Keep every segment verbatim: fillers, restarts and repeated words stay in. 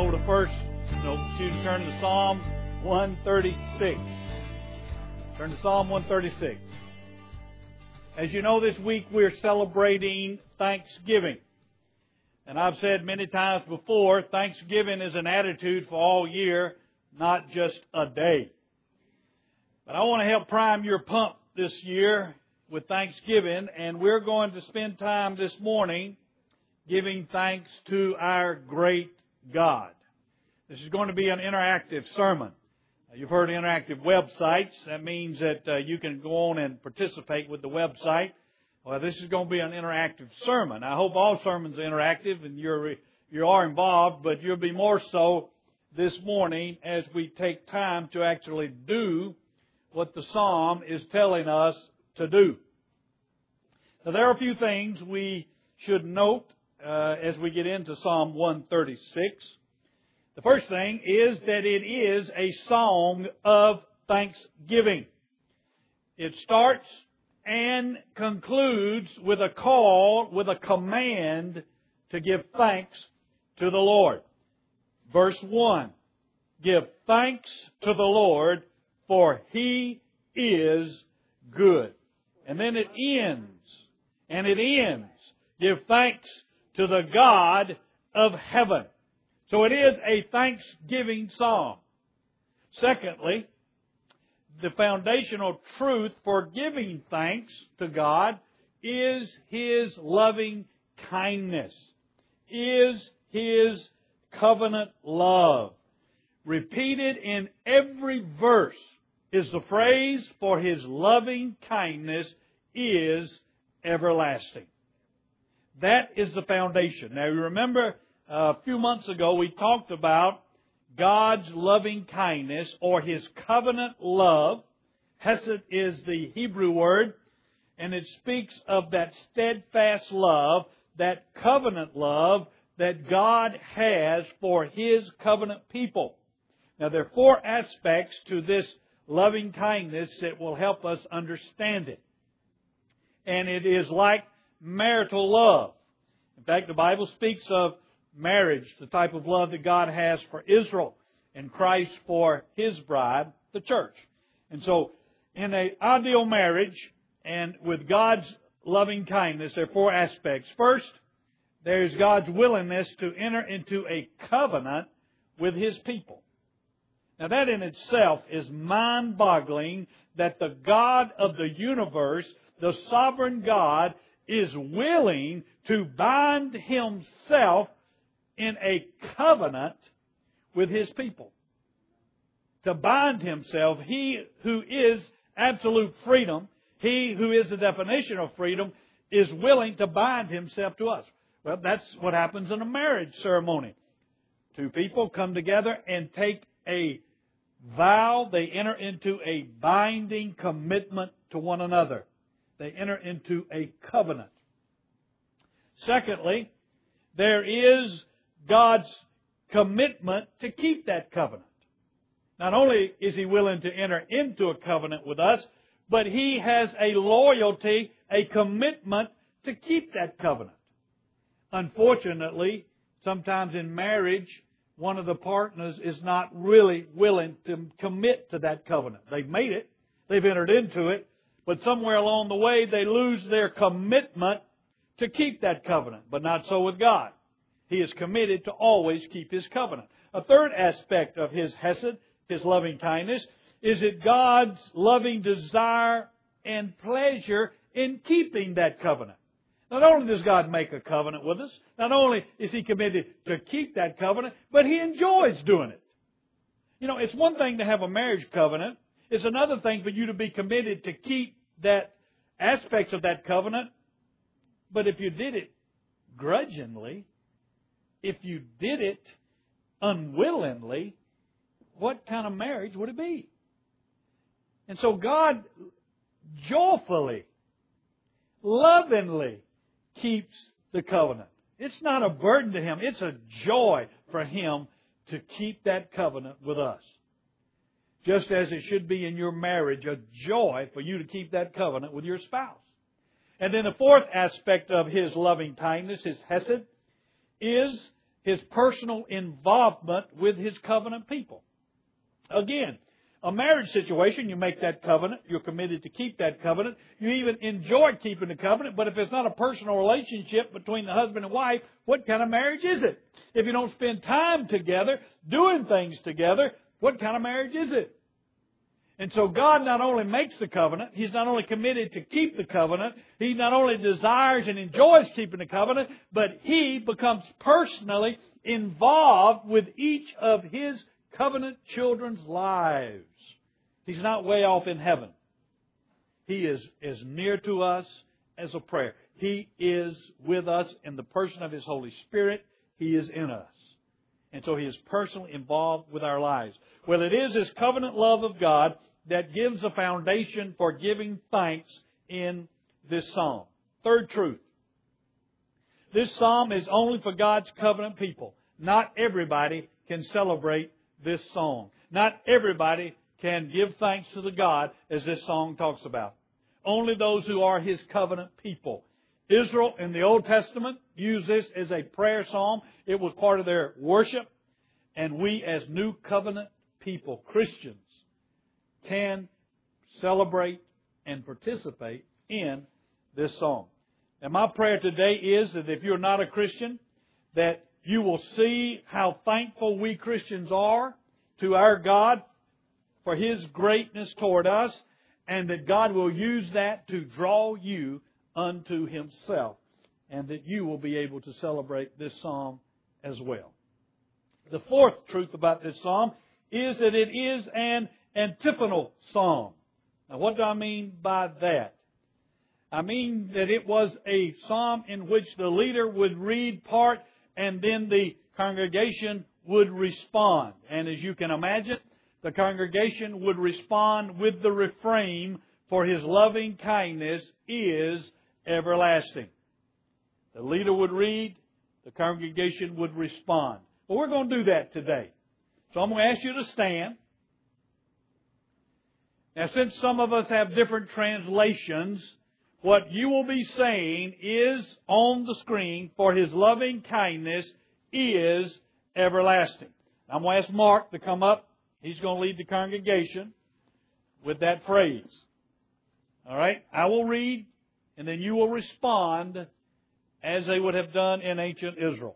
Bible to first, no, excuse me, turn to Psalm one thirty-six. Turn to Psalm one thirty-six. As you know, this week we're celebrating Thanksgiving. And I've said many times before, Thanksgiving is an attitude for all year, not just a day. But I want to help prime your pump this year with Thanksgiving, and we're going to spend time this morning giving thanks to our great God. This is going to be an interactive sermon. You've heard interactive websites. That means that uh, you can go on and participate with the website. Well, this is going to be an interactive sermon. I hope all sermons are interactive and you're you are involved, but you'll be more so this morning as we take time to actually do what the psalm is telling us to do. Now, there are a few things we should note uh, as we get into Psalm one thirty-six. The first thing is that it is a song of thanksgiving. It starts and concludes with a call, with a command to give thanks to the Lord. Verse one, give thanks to the Lord, for He is good. And then it ends, and it ends, give thanks to the God of heaven. So it is a thanksgiving song. Secondly, the foundational truth for giving thanks to God is His loving kindness, is His covenant love. Repeated in every verse is the phrase for His loving kindness is everlasting. That is the foundation. Now you remember a few months ago we talked about God's loving kindness or His covenant love. Hesed is the Hebrew word, and it speaks of that steadfast love, that covenant love that God has for His covenant people. Now there are four aspects to this loving kindness that will help us understand it. And it is like marital love. In fact, the Bible speaks of marriage, the type of love that God has for Israel and Christ for His bride, the church. And so, in an ideal marriage and with God's loving kindness, there are four aspects. First, there is God's willingness to enter into a covenant with His people. Now that in itself is mind-boggling that the God of the universe, the sovereign God, is willing to bind Himself in a covenant with His people. To bind Himself, He who is absolute freedom, He who is the definition of freedom, is willing to bind Himself to us. Well, that's what happens in a marriage ceremony. Two people come together and take a vow. They enter into a binding commitment to one another. They enter into a covenant. Secondly, there is God's commitment to keep that covenant. Not only is He willing to enter into a covenant with us, but He has a loyalty, a commitment to keep that covenant. Unfortunately, sometimes in marriage, one of the partners is not really willing to commit to that covenant. They've made it, they've entered into it, but somewhere along the way they lose their commitment to keep that covenant. But not so with God. He is committed to always keep His covenant. A third aspect of His hesed, His loving kindness, is that God's loving desire and pleasure in keeping that covenant. Not only does God make a covenant with us, not only is He committed to keep that covenant, but He enjoys doing it. You know, it's one thing to have a marriage covenant. It's another thing for you to be committed to keep that aspect of that covenant. But if you did it grudgingly, if you did it unwillingly, what kind of marriage would it be? And so God joyfully, lovingly keeps the covenant. It's not a burden to Him. It's a joy for Him to keep that covenant with us. Just as it should be in your marriage, a joy for you to keep that covenant with your spouse. And then the fourth aspect of His loving kindness, His hesed, is His personal involvement with His covenant people. Again, a marriage situation, you make that covenant, you're committed to keep that covenant, you even enjoy keeping the covenant, but if it's not a personal relationship between the husband and wife, what kind of marriage is it? If you don't spend time together, doing things together, what kind of marriage is it? And so God not only makes the covenant, He's not only committed to keep the covenant, He not only desires and enjoys keeping the covenant, but He becomes personally involved with each of His covenant children's lives. He's not way off in heaven. He is as near to us as a prayer. He is with us in the person of His Holy Spirit. He is in us. And so He is personally involved with our lives. Well, it is His covenant love of God that gives the foundation for giving thanks in this psalm. Third truth. This psalm is only for God's covenant people. Not everybody can celebrate this song. Not everybody can give thanks to the God as this song talks about. Only those who are His covenant people. Israel in the Old Testament used this as a prayer psalm. It was part of their worship. And we as New Covenant people, Christians, can celebrate and participate in this song. And my prayer today is that if you're not a Christian, that you will see how thankful we Christians are to our God for His greatness toward us, and that God will use that to draw you unto Himself, and that you will be able to celebrate this psalm as well. The fourth truth about this psalm is that it is an antiphonal psalm. Now, what do I mean by that? I mean that it was a psalm in which the leader would read part and then the congregation would respond. And as you can imagine, the congregation would respond with the refrain, "For His loving kindness is everlasting." The leader would read, the congregation would respond. Well, we're going to do that today. So I'm going to ask you to stand. Now, since some of us have different translations, what you will be saying is on the screen, "For His loving kindness is everlasting." I'm going to ask Mark to come up. He's going to lead the congregation with that phrase. All right? I will read, and then you will respond as they would have done in ancient Israel.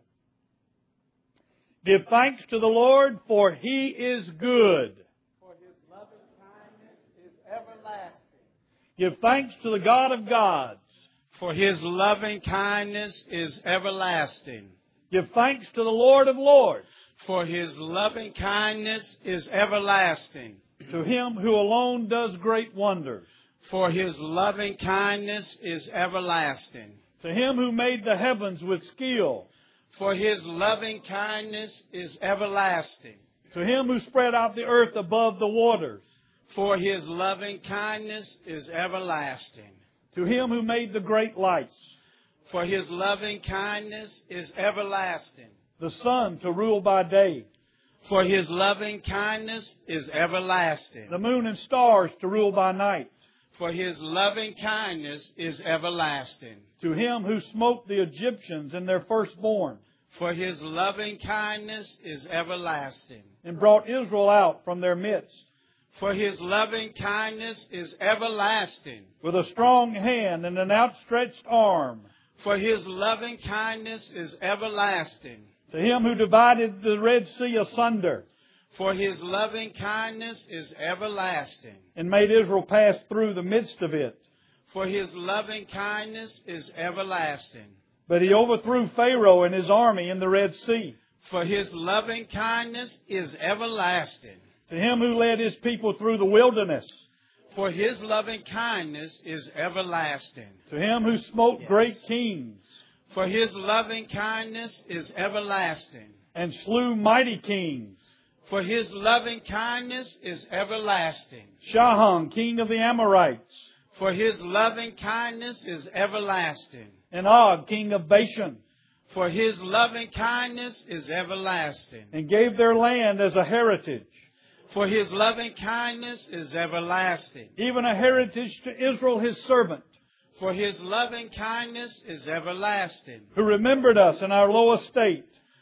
Give thanks to the Lord, for He is good. For His loving kindness is everlasting. Give thanks to the God of gods. For His loving kindness is everlasting. Give thanks to the Lord of lords. For His loving kindness is everlasting. To Him who alone does great wonders. For His loving kindness is everlasting. To Him who made the heavens with skill. For His loving kindness is everlasting. To Him who spread out the earth above the waters. For His loving kindness is everlasting. To Him who made the great lights. For His loving kindness is everlasting. The sun to rule by day. For His loving kindness is everlasting. The moon and stars to rule by night. For His loving kindness is everlasting. To Him who smote the Egyptians and their firstborn. For His loving kindness is everlasting. And brought Israel out from their midst. For His loving kindness is everlasting. With a strong hand and an outstretched arm. For His loving kindness is everlasting. To Him who divided the Red Sea asunder. For His loving kindness is everlasting. And made Israel pass through the midst of it. For His loving kindness is everlasting. But He overthrew Pharaoh and his army in the Red Sea. For His loving kindness is everlasting. To Him who led His people through the wilderness. For His loving kindness is everlasting. To Him who smote Yes. great kings. For His loving kindness is everlasting. And slew mighty kings. For His loving kindness is everlasting. Shaham, king of the Amorites. For His loving kindness is everlasting. And Og, king of Bashan. For His loving kindness is everlasting. And gave their land as a heritage. For His loving kindness is everlasting. Even a heritage to Israel His servant. For His loving kindness is everlasting. Who remembered us in our low estate.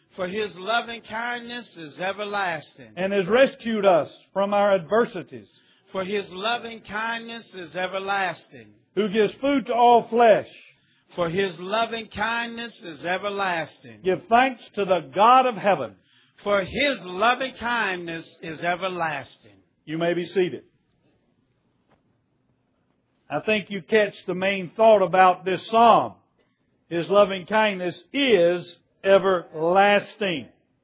For His loving kindness is everlasting. and has rescued us from our adversities, For His loving kindness is everlasting. who gives food to all flesh. For His loving kindness is everlasting. Give thanks to the God of heaven. For His loving kindness is everlasting. You may be seated. I think you catch the main thought about this psalm. His loving kindness is everlasting.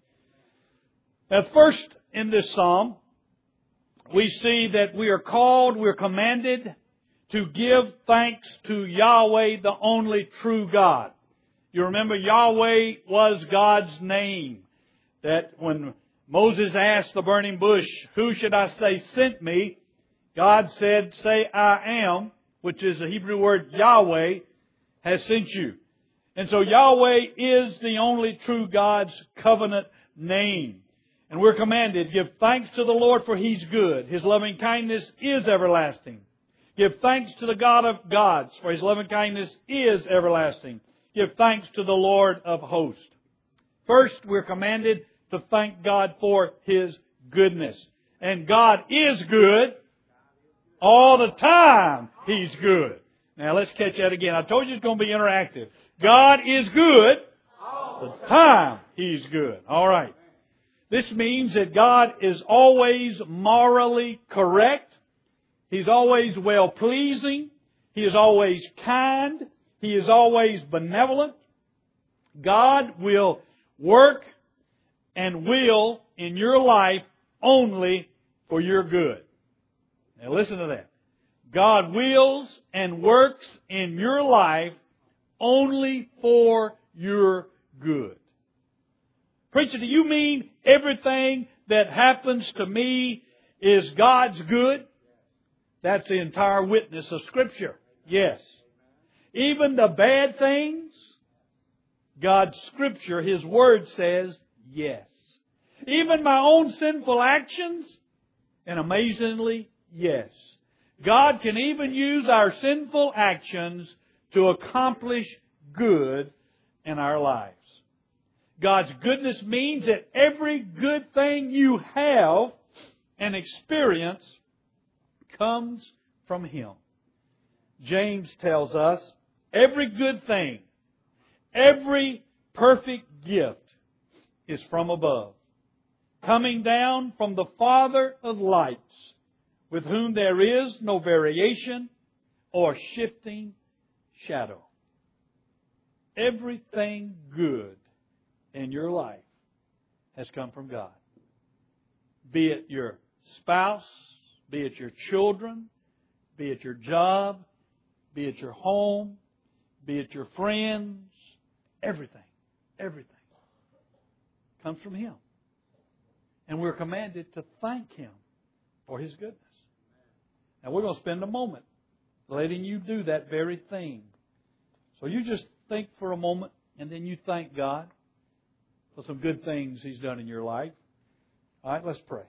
Now, first in this psalm, we see that we are called, we're commanded to give thanks to Yahweh, the only true God. You remember Yahweh was God's name. That when Moses asked the burning bush, who should I say sent me? God said, say I am, which is the Hebrew word Yahweh, has sent you. And so Yahweh is the only true God's covenant name. And we're commanded, give thanks to the Lord for He's good. His loving kindness is everlasting. Give thanks to the God of gods, for His loving kindness is everlasting. Give thanks to the Lord of hosts. First, we're commanded to thank God for His goodness. And God is good all the time. He's good. Now let's catch that again. I told you it's going to be interactive. God is good all the time. He's good. All right. This means that God is always morally correct. He's always well-pleasing. He is always kind. He is always benevolent. God will work and will in your life only for your good. Now listen to that. God wills and works in your life only for your good. Preacher, do you mean everything that happens to me is God's good? That's the entire witness of Scripture. Yes. Even the bad things, God's Scripture, His Word says yes. Even my own sinful actions, and amazingly, yes. God can even use our sinful actions to accomplish good in our lives. God's goodness means that every good thing you have and experience comes from Him. James tells us, every good thing, every perfect gift is from above, coming down from the Father of lights, with whom there is no variation or shifting shadow. Everything good in your life has come from God. Be it your spouse, be it your children, be it your job, be it your home, be it your friends, everything, everything comes from Him. And we're commanded to thank Him for His goodness. Now we're going to spend a moment letting you do that very thing. So you just think for a moment and then you thank God for some good things He's done in your life. All right, let's pray.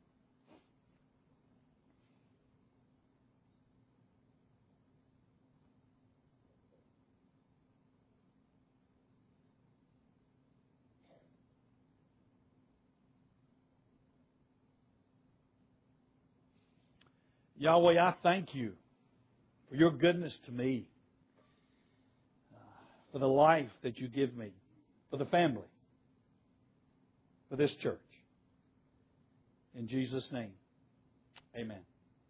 Yahweh, I thank You for Your goodness to me, for the life that You give me, for the family, for this church. In Jesus' name, amen.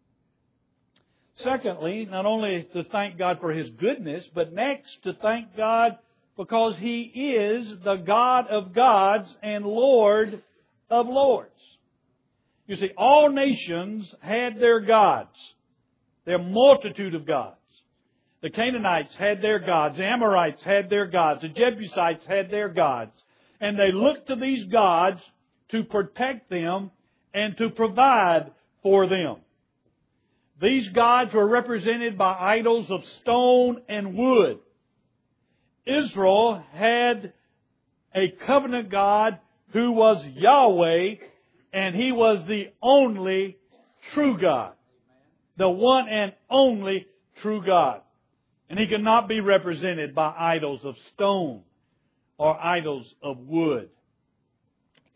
Secondly, not only to thank God for His goodness, but next to thank God because He is the God of gods and Lord of lords. You see, all nations had their gods, their multitude of gods. The Canaanites had their gods. The Amorites had their gods. The Jebusites had their gods. And they looked to these gods to protect them and to provide for them. These gods were represented by idols of stone and wood. Israel had a covenant God who was Yahweh, and He was the only true God. The one and only true God. And He could not be represented by idols of stone or idols of wood.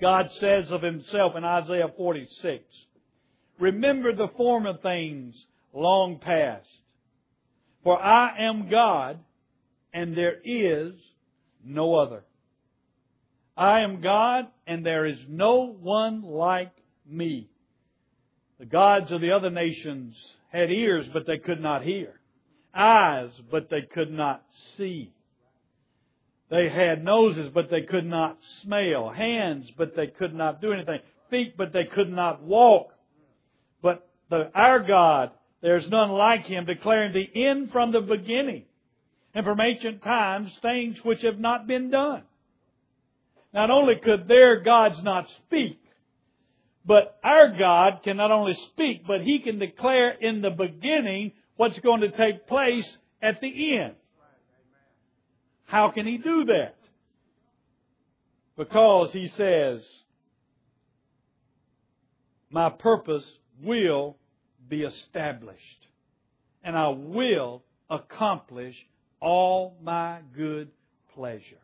God says of Himself in Isaiah forty-six, "Remember the former things long past. For I am God, and there is no other. I am God, and there is no one like me." The gods of the other nations had ears, but they could not hear. Eyes, but they could not see. They had noses, but they could not smell. Hands, but they could not do anything. Feet, but they could not walk. But the, our God, there's none like Him, declaring the end from the beginning, and from ancient times things which have not been done. Not only could their gods not speak, but our God can not only speak, but He can declare in the beginning what's going to take place at the end. How can He do that? Because He says, "My purpose will be established, and I will accomplish all my good pleasure."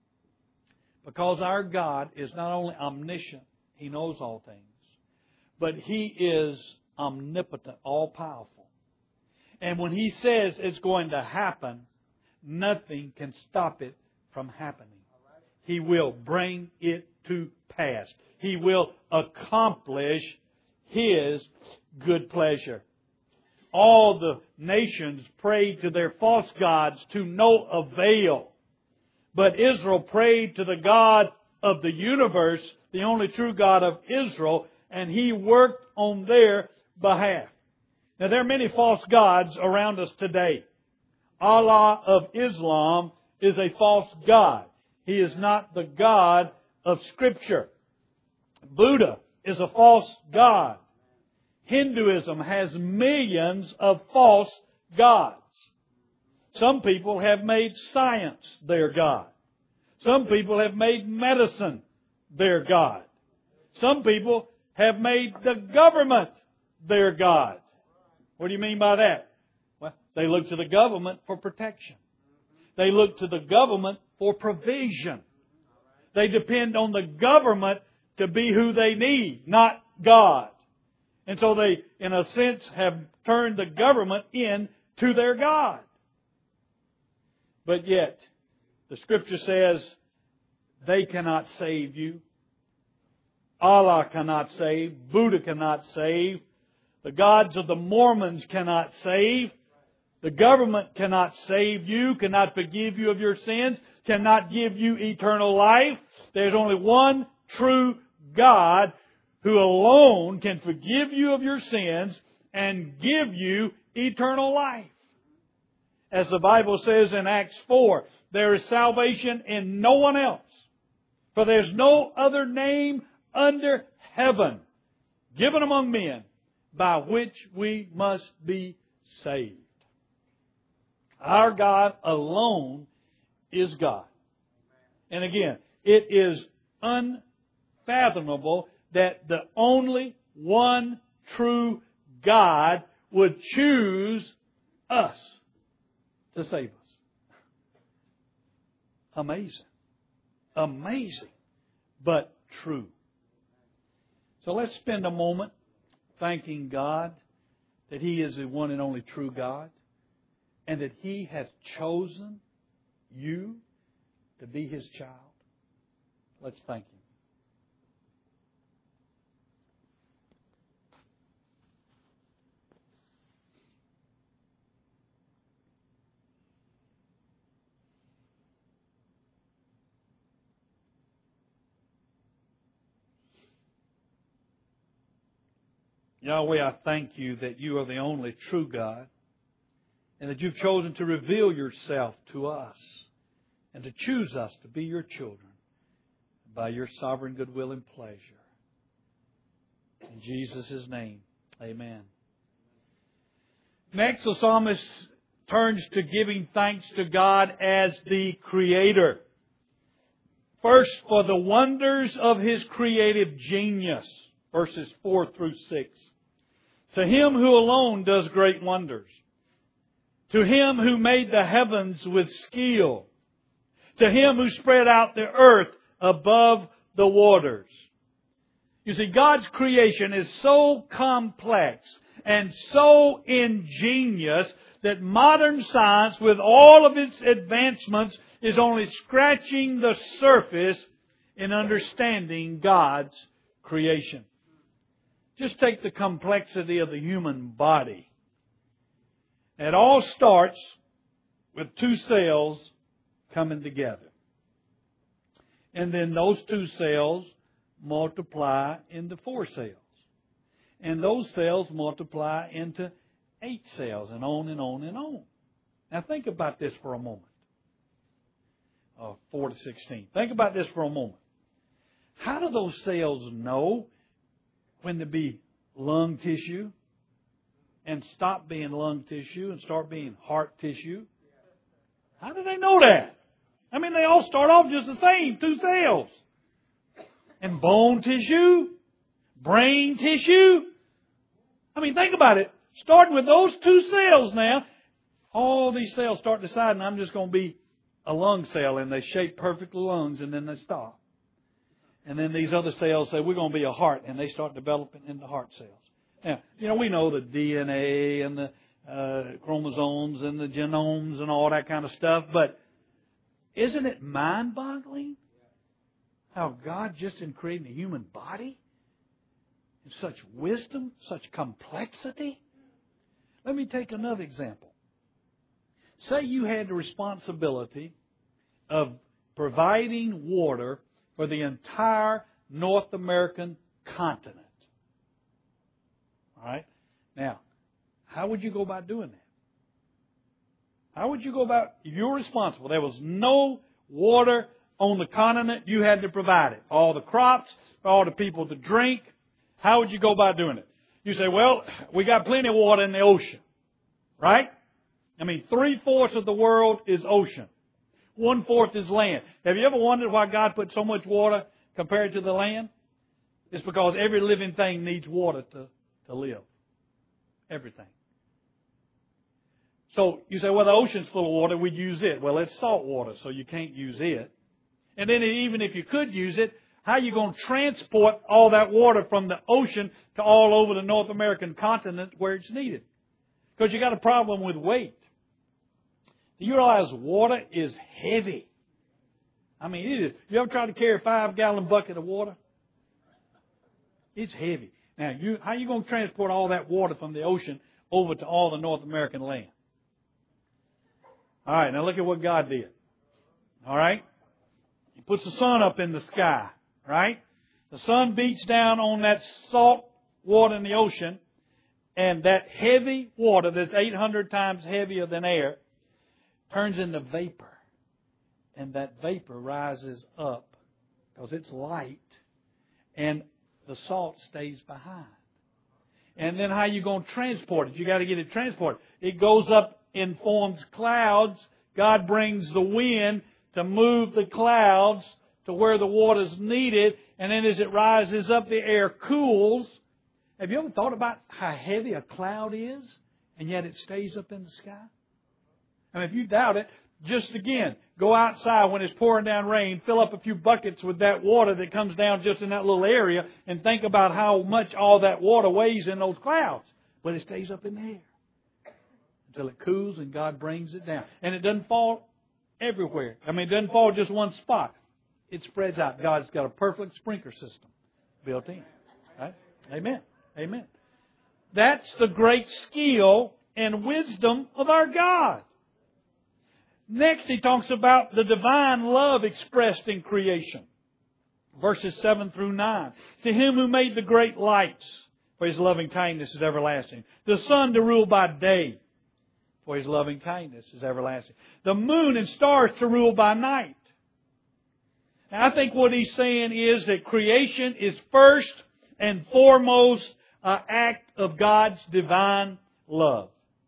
Because our God is not only omniscient, He knows all things, but He is omnipotent, all-powerful. And when He says it's going to happen, nothing can stop it from happening. He will bring it to pass. He will accomplish His good pleasure. All the nations prayed to their false gods to no avail. But Israel prayed to the God of the universe, the only true God of Israel, and He worked on their behalf. Now, there are many false gods around us today. Allah of Islam is a false god. He is not the God of Scripture. Buddha is a false god. Hinduism has millions of false gods. Some people have made science their God. Some people have made medicine their God. Some people have made the government their God. What do you mean by that? Well, they look to the government for protection. They look to the government for provision. They depend on the government to be who they need, not God. And so they, in a sense, have turned the government into their God. But yet, the Scripture says they cannot save you. Allah cannot save. Buddha cannot save. The gods of the Mormons cannot save. The government cannot save you, cannot forgive you of your sins, cannot give you eternal life. There's only one true God who alone can forgive you of your sins and give you eternal life. As the Bible says in Acts four, there is salvation in no one else. For there's no other name under heaven given among men by which we must be saved. Our God alone is God. And again, it is unfathomable that the only one true God would choose us to save us. Amazing. Amazing, but true. So let's spend a moment thanking God that He is the one and only true God, and that He has chosen you to be His child. Let's thank Him. Yahweh, I thank You that You are the only true God, and that You've chosen to reveal Yourself to us and to choose us to be Your children by Your sovereign goodwill and pleasure. In Jesus' name, amen. Next, the psalmist turns to giving thanks to God as the Creator. First, for the wonders of His creative genius. Verses four through six. To Him who alone does great wonders. To Him who made the heavens with skill. To Him who spread out the earth above the waters. You see, God's creation is so complex and so ingenious that modern science, with all of its advancements, is only scratching the surface in understanding God's creation. Just take the complexity of the human body. It all starts with two cells coming together. And then those two cells multiply into four cells. And those cells multiply into eight cells, and on and on and on. Now think about this for a moment. Uh, four to sixteen. Think about this for a moment. How do those cells know when to be lung tissue and stop being lung tissue and start being heart tissue? How do they know that? I mean, they all start off just the same, two cells. And bone tissue, brain tissue. I mean, think about it. Starting with those two cells now, all these cells start deciding I'm just going to be a lung cell, and they shape perfect lungs, and then they stop. And then these other cells say we're going to be a heart, and they start developing into heart cells. Now, you know, we know the D N A and the uh, chromosomes and the genomes and all that kind of stuff, but isn't it mind-boggling how God, just in creating the human body, in such wisdom, such complexity? Let me take another example. Say you had the responsibility of providing water for the entire North American continent. All right? Now, how would you go about doing that? How would you go about, if you were responsible, there was no water on the continent, you had to provide it. All the crops, all the people to drink. How would you go about doing it? You say, well, we got plenty of water in the ocean. Right? I mean, three-fourths of the world is ocean. One-fourth is land. Have you ever wondered why God put so much water compared to the land? It's because every living thing needs water to, to live. Everything. So you say, well, the ocean's full of water, we'd use it. Well, it's salt water, so you can't use it. And then even if you could use it, how are you going to transport all that water from the ocean to all over the North American continent where it's needed? Because you got a problem with weight. Do you realize water is heavy? I mean, it is. You ever try to carry a five-gallon bucket of water? It's heavy. Now, you, how are you going to transport all that water from the ocean over to all the North American land? All right, now look at what God did. All right? He puts the sun up in the sky, right? The sun beats down on that salt water in the ocean, and that heavy water that's eight hundred times heavier than air turns into vapor. And that vapor rises up because it's light, and the salt stays behind. And then how are you going to transport it? You got to get it transported. It goes up and forms clouds. God brings the wind to move the clouds to where the water's needed. And then as it rises up, the air cools. Have you ever thought about how heavy a cloud is, and yet it stays up in the sky? I mean, if you doubt it, just again, go outside when it's pouring down rain, fill up a few buckets with that water that comes down just in that little area, and think about how much all that water weighs in those clouds. But it stays up in the air until it cools and God brings it down. And it doesn't fall everywhere. I mean, it doesn't fall just one spot. It spreads out. God's got a perfect sprinkler system built in. Right? Amen. Amen. That's the great skill and wisdom of our God. Next, he talks about the divine love expressed in creation. Verses seven through nine. To Him who made the great lights, for His loving kindness is everlasting. The sun to rule by day, for His loving kindness is everlasting. The moon and stars to rule by night. Now, I think what he's saying is that creation is first and foremost an act of God's divine love.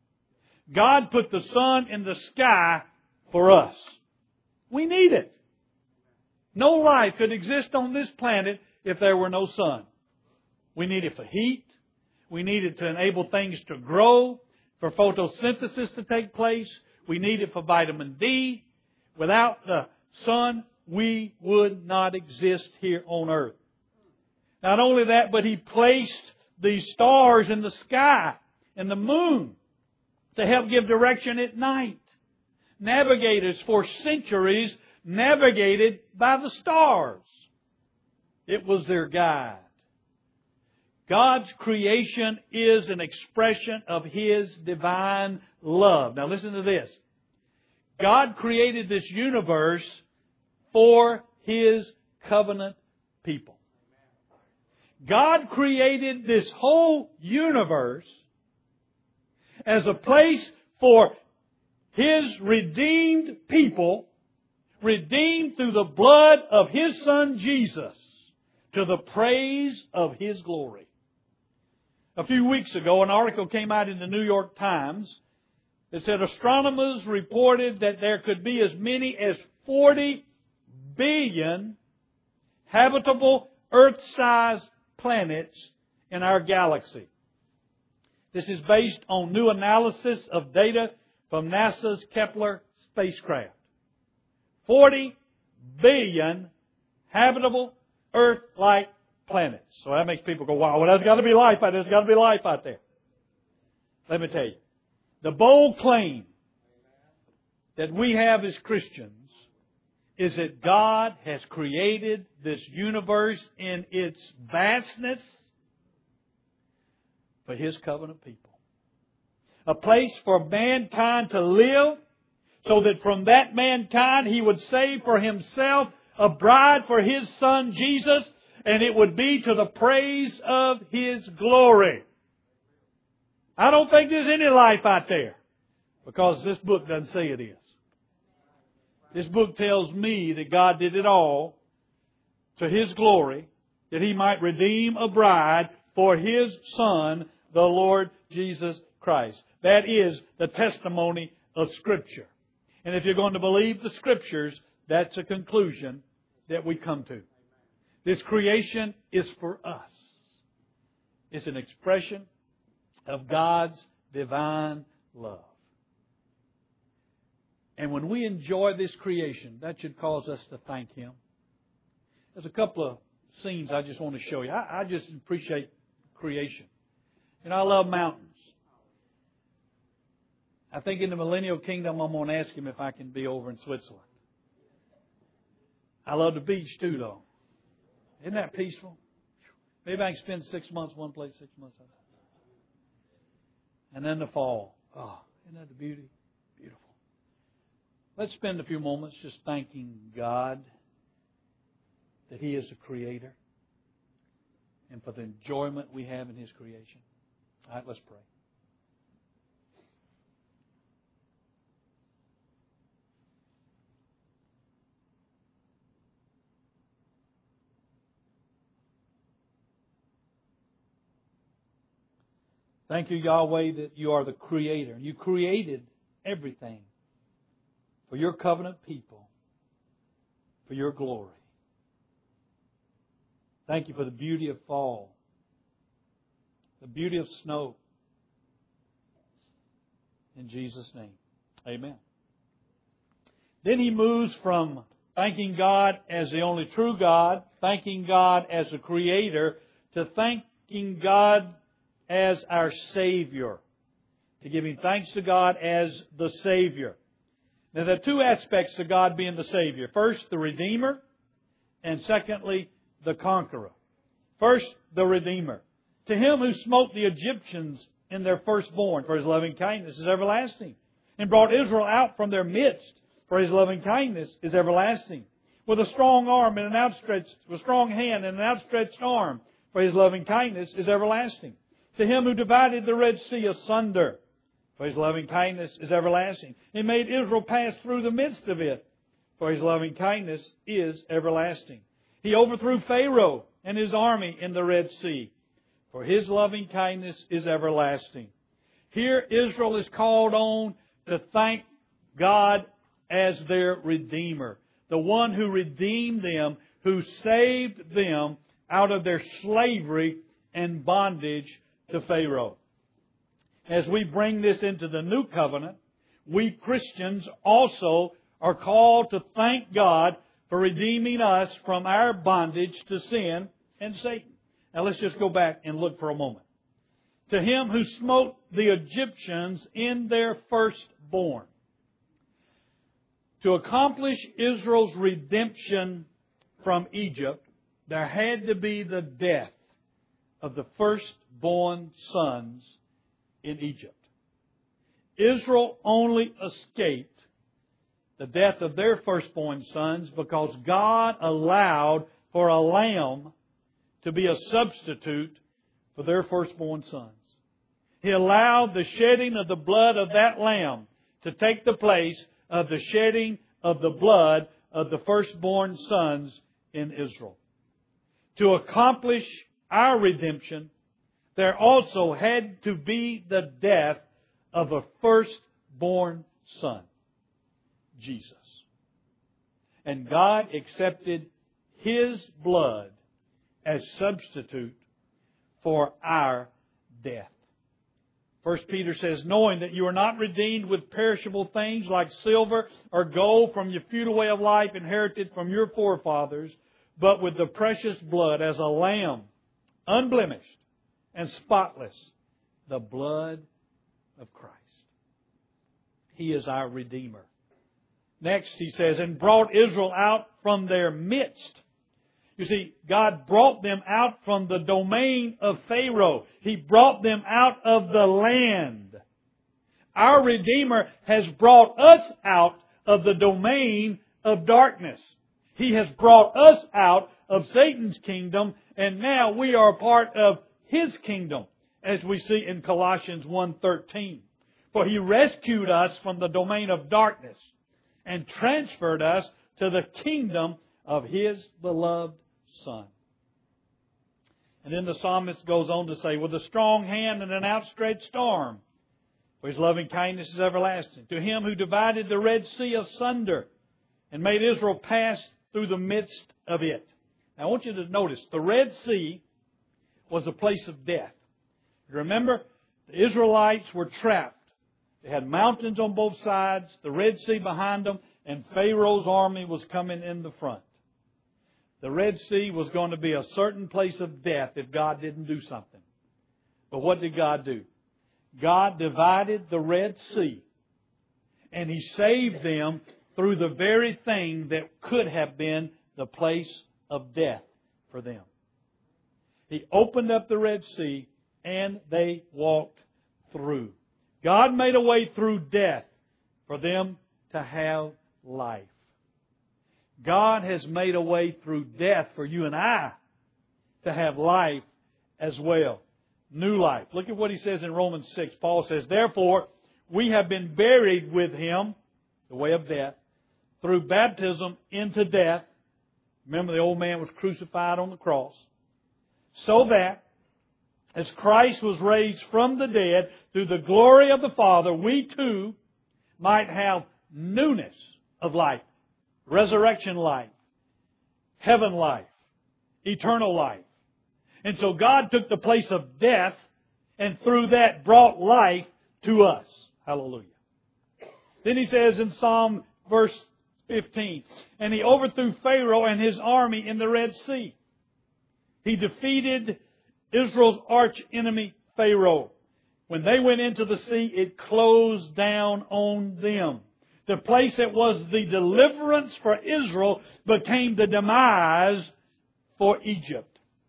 God put the sun in the sky for us. We need it. No life could exist on this planet if there were no sun. We need it for heat. We need it to enable things to grow, for photosynthesis to take place. We need it for vitamin D. Without the sun, we would not exist here on earth. Not only that, but He placed the stars in the sky and the moon to help give direction at night. Navigators for centuries navigated by the stars. It was their guide. God's creation is an expression of His divine love. Now listen to this. God created this universe for His covenant people. God created this whole universe as a place for His redeemed people, redeemed through the blood of His Son Jesus, to the praise of His glory. A few weeks ago, an article came out in the New York Times that said astronomers reported that there could be as many as forty billion habitable Earth-sized planets in our galaxy. This is based on new analysis of data from NASA's Kepler spacecraft. forty billion habitable Earth-like planets. So that makes people go, wow, well, there's got to be life out there. There's got to be life out there. Let me tell you. The bold claim that we have as Christians is that God has created this universe in its vastness for His covenant people. A place for mankind to live so that from that mankind He would save for Himself a bride for His Son Jesus, and it would be to the praise of His glory. I don't think there's any life out there because this book doesn't say it is. This book tells me that God did it all to His glory, that He might redeem a bride for His Son, the Lord Jesus Christ. That is the testimony of Scripture. And if you're going to believe the Scriptures, that's a conclusion that we come to. This creation is for us. It's an expression of God's divine love. And when we enjoy this creation, that should cause us to thank Him. There's a couple of scenes I just want to show you. I, I just appreciate creation. And I love mountains. I think in the Millennial Kingdom I'm going to ask Him if I can be over in Switzerland. I love the beach too, though. Isn't that peaceful? Maybe I can spend six months one place, six months other. And then the fall. Oh, isn't that the beauty? Beautiful. Let's spend a few moments just thanking God that He is the Creator and for the enjoyment we have in His creation. All right, let's pray. Thank you, Yahweh, that You are the Creator. You created everything for Your covenant people, for Your glory. Thank You for the beauty of fall, the beauty of snow. In Jesus' name, amen. Then he moves from thanking God as the only true God, thanking God as the Creator, to thanking God as our Savior, to giving thanks to God as the Savior. Now, there are two aspects to God being the Savior. First, the Redeemer, and secondly, the Conqueror. First, the Redeemer. To Him who smote the Egyptians in their firstborn, for His loving kindness is everlasting, and brought Israel out from their midst, for His loving kindness is everlasting. With a strong arm and an outstretched, with a strong hand and an outstretched arm, for His loving kindness is everlasting. To Him who divided the Red Sea asunder, for His loving kindness is everlasting. He made Israel pass through the midst of it, for His loving kindness is everlasting. He overthrew Pharaoh and his army in the Red Sea, for His loving kindness is everlasting. Here Israel is called on to thank God as their Redeemer, the one who redeemed them, who saved them out of their slavery and bondage to Pharaoh. As we bring this into the new covenant, we Christians also are called to thank God for redeeming us from our bondage to sin and Satan. Now let's just go back and look for a moment. To Him who smote the Egyptians in their firstborn. To accomplish Israel's redemption from Egypt, there had to be the death of the firstborn sons in Egypt. Israel only escaped the death of their firstborn sons because God allowed for a lamb to be a substitute for their firstborn sons. He allowed the shedding of the blood of that lamb to take the place of the shedding of the blood of the firstborn sons in Israel. To accomplish our redemption, there also had to be the death of a firstborn son, Jesus. And God accepted His blood as substitute for our death. First Peter says, knowing that you are not redeemed with perishable things like silver or gold from your futile way of life inherited from your forefathers, but with the precious blood as a lamb, unblemished and spotless, the blood of Christ. He is our Redeemer. Next, he says, and brought Israel out from their midst. You see, God brought them out from the domain of Pharaoh. He brought them out of the land. Our Redeemer has brought us out of the domain of darkness. He has brought us out of Satan's kingdom, and now we are a part of His kingdom, as we see in Colossians one thirteen. For He rescued us from the domain of darkness and transferred us to the kingdom of His beloved Son. And then the psalmist goes on to say, with a strong hand and an outstretched arm, for His loving kindness is everlasting. To Him who divided the Red Sea asunder and made Israel pass through the midst of it. Now I want you to notice, the Red Sea was a place of death. Remember, the Israelites were trapped. They had mountains on both sides, the Red Sea behind them, and Pharaoh's army was coming in the front. The Red Sea was going to be a certain place of death if God didn't do something. But what did God do? God divided the Red Sea, and He saved them through the very thing that could have been the place of death for them. He opened up the Red Sea, and they walked through. God made a way through death for them to have life. God has made a way through death for you and I to have life as well. New life. Look at what he says in Romans six. Paul says, therefore, we have been buried with Him, the way of death, through baptism into death. Remember, the old man was crucified on the cross. So that, as Christ was raised from the dead through the glory of the Father, we too might have newness of life, resurrection life, heaven life, eternal life. And so God took the place of death and through that brought life to us. Hallelujah. Then he says in Psalm verse fifteen, and He overthrew Pharaoh and his army in the Red Sea. He defeated Israel's arch enemy Pharaoh. When they went into the sea, it closed down on them. The place that was the deliverance for Israel became the demise for Egypt.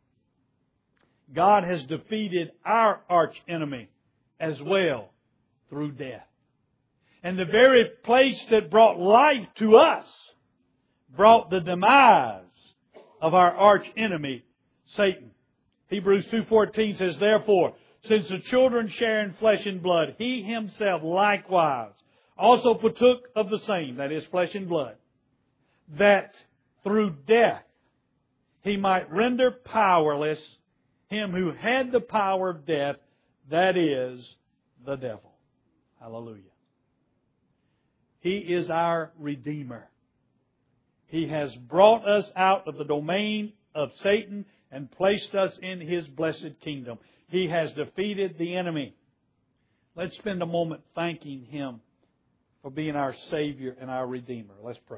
God has defeated our arch enemy as well through death. And the very place that brought life to us brought the demise of our arch enemy, Satan. Hebrews two fourteen says, therefore, since the children share in flesh and blood, He Himself likewise also partook of the same, that is, flesh and blood, that through death He might render powerless him who had the power of death, that is, the devil. Hallelujah. He is our Redeemer. He has brought us out of the domain of Satan and placed us in His blessed kingdom. He has defeated the enemy. Let's spend a moment thanking Him for being our Savior and our Redeemer. Let's pray.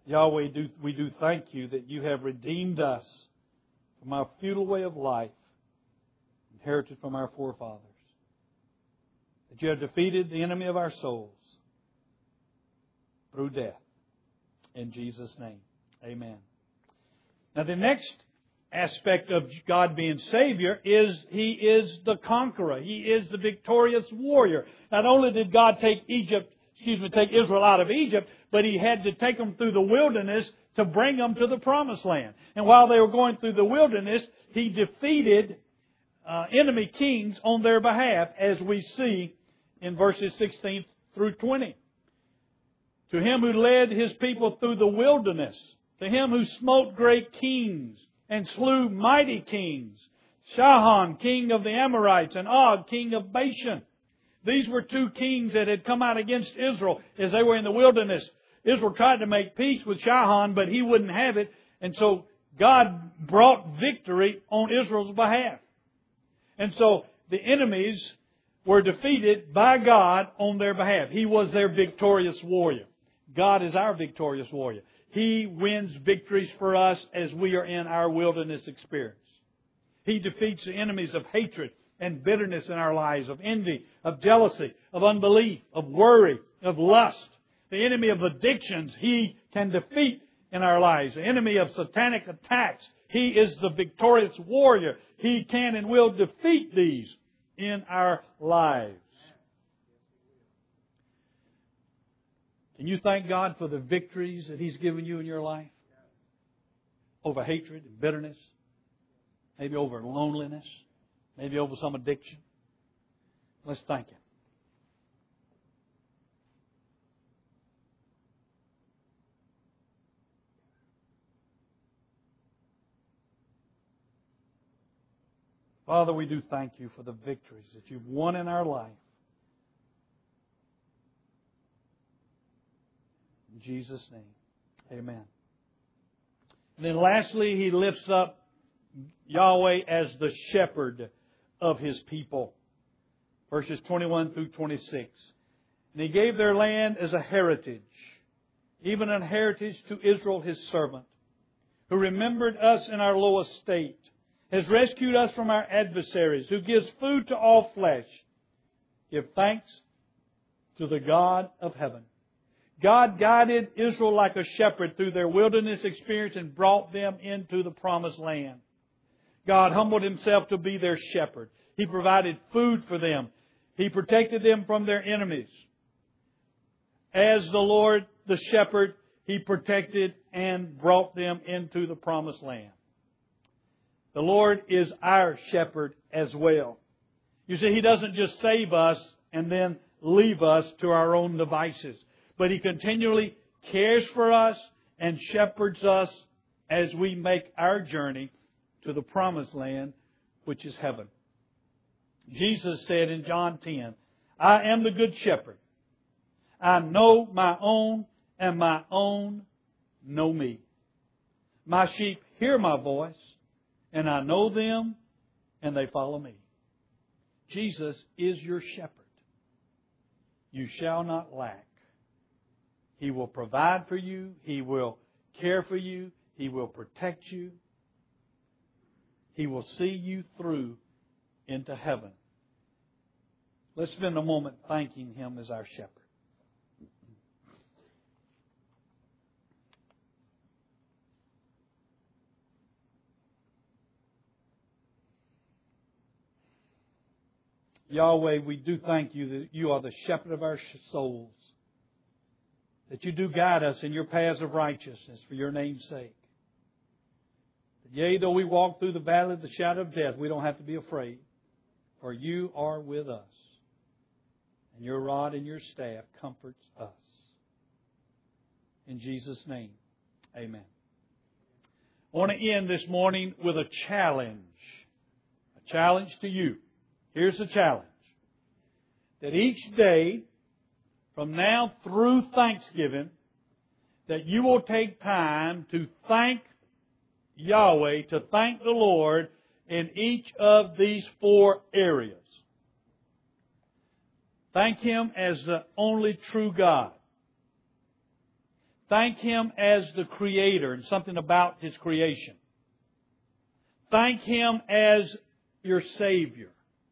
Yahweh, do, we do thank you that you have redeemed us from our futile way of life, inherited from our forefathers. That you have defeated the enemy of our souls through death. In Jesus' name, amen. Now the next aspect of God being Savior is He is the conqueror. He is the victorious warrior. Not only did God take Egypt, excuse me, take Israel out of Egypt, but He had to take them through the wilderness to bring them to the Promised Land. And while they were going through the wilderness, He defeated uh, enemy kings on their behalf, as we see in verses sixteen through twenty. To Him who led His people through the wilderness, to Him who smote great kings and slew mighty kings, Sihon, king of the Amorites, and Og, king of Bashan. These were two kings that had come out against Israel as they were in the wilderness. Israel tried to make peace with Sihon, but he wouldn't have it. And so God brought victory on Israel's behalf. And so the enemies were defeated by God on their behalf. He was their victorious warrior. God is our victorious warrior. He wins victories for us as we are in our wilderness experience. He defeats the enemies of hatred and bitterness in our lives, of envy, of jealousy, of unbelief, of worry, of lust. The enemy of addictions, He can defeat in our lives. The enemy of satanic attacks, He is the victorious warrior. He can and will defeat these in our lives. Can you thank God for the victories that He's given you in your life? Over hatred and bitterness. Maybe over loneliness. Maybe over some addiction. Let's thank Him. Father, we do thank You for the victories that You've won in our life. In Jesus' name, amen. And then lastly, He lifts up Yahweh as the shepherd of His people. Verses twenty-one through twenty-six. And He gave their land as a heritage, even an heritage to Israel His servant, who remembered us in our low estate, has rescued us from our adversaries, who gives food to all flesh. Give thanks to the God of heaven. God guided Israel like a shepherd through their wilderness experience and brought them into the Promised Land. God humbled Himself to be their shepherd. He provided food for them. He protected them from their enemies. As the Lord, the shepherd, He protected and brought them into the Promised Land. The Lord is our shepherd as well. You see, He doesn't just save us and then leave us to our own devices, but He continually cares for us and shepherds us as we make our journey to the Promised Land, which is heaven. Jesus said in John ten, I am the good shepherd. I know my own, and my own know me. My sheep hear my voice, and I know them, and they follow me. Jesus is your shepherd. You shall not lack. He will provide for you. He will care for you. He will protect you. He will see you through into heaven. Let's spend a moment thanking Him as our shepherd. Yahweh, we do thank You that You are the shepherd of our souls. That You do guide us in Your paths of righteousness for Your name's sake. That yea, though we walk through the valley of the shadow of death, we don't have to be afraid. For You are with us. And Your rod and Your staff comforts us. In Jesus' name, amen. I want to end this morning with a challenge. A challenge to you. Here's the challenge. That each day, from now through Thanksgiving, that you will take time to thank Yahweh, to thank the Lord in each of these four areas. Thank Him as the only true God. Thank Him as the Creator and something about His creation. Thank Him as your Savior.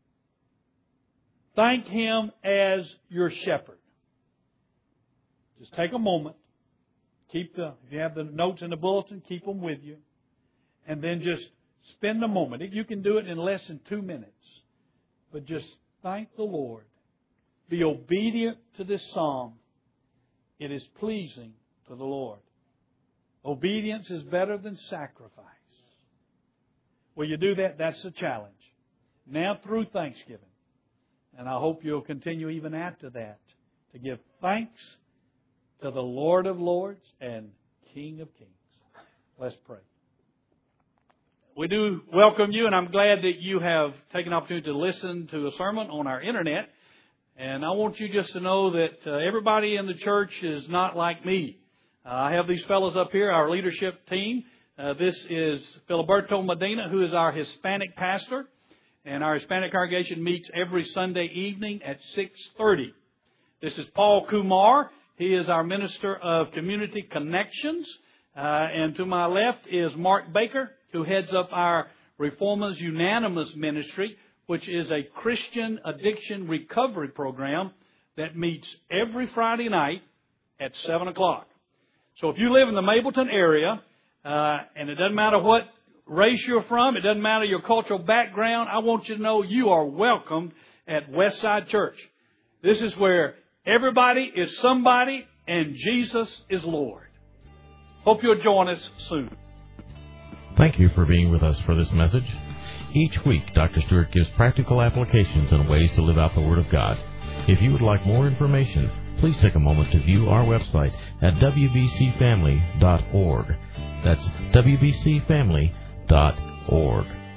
Thank Him as your Shepherd. Just take a moment. Keep the, if you have the notes in the bulletin, keep them with you. And then just spend a moment. You can do it in less than two minutes. But just thank the Lord. Be obedient to this psalm. It is pleasing to the Lord. Obedience is better than sacrifice. Will you do that? That's the challenge. Now through Thanksgiving. And I hope you'll continue even after that to give thanks to the Lord of Lords and King of Kings. Let's pray. We do welcome you, and I'm glad that you have taken the opportunity to listen to a sermon on our internet. And I want you just to know that uh, everybody in the church is not like me. Uh, I have these fellows up here, our leadership team. Uh, this is Filiberto Medina, who is our Hispanic pastor. And our Hispanic congregation meets every Sunday evening at six thirty. This is Paul Kumar. He is our Minister of Community Connections. Uh, and to my left is Mark Baker, who heads up our Reformers Unanimous Ministry, which is a Christian addiction recovery program that meets every Friday night at seven o'clock. So if you live in the Mableton area, uh, and it doesn't matter what race you're from, it doesn't matter your cultural background, I want you to know you are welcome at Westside Church. This is where everybody is somebody and Jesus is Lord. Hope you'll join us soon. Thank you for being with us for this message. Each week, Doctor Stewart gives practical applications and ways to live out the Word of God. If you would like more information, please take a moment to view our website at w b c family dot org. That's w b c family dot org.